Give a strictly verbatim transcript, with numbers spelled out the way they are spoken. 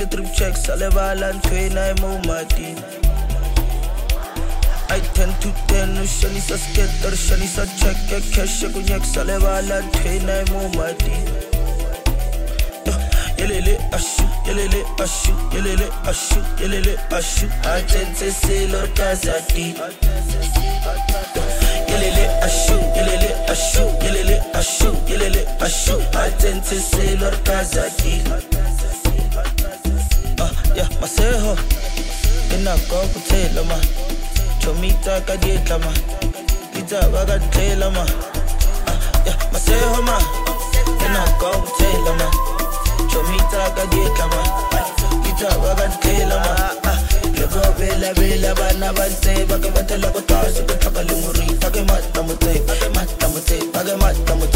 le trip checks a le bala ntwena e mo mati I tend to ten no shanisa skater shanisa check cash ku nyeksa le bala ntwena e mo mati Yelele ashu yelele ashu yelele ashu yelele ashu atente se lo kazati Yelele ashu yelele ashu yelele ashu yelele ashu atente se lo kazati Ah yeah maseho ina ko kuthela ma chomita ka dietla ma kita baga thela ma Ah yeah maseho ma ina ko kuthela ma Chomita ka dietla ma kita baga thela ma Lego bela bela bana bante baga batela ko tasu ko thaka le muri tage mata mute baga mata mute baga mata mute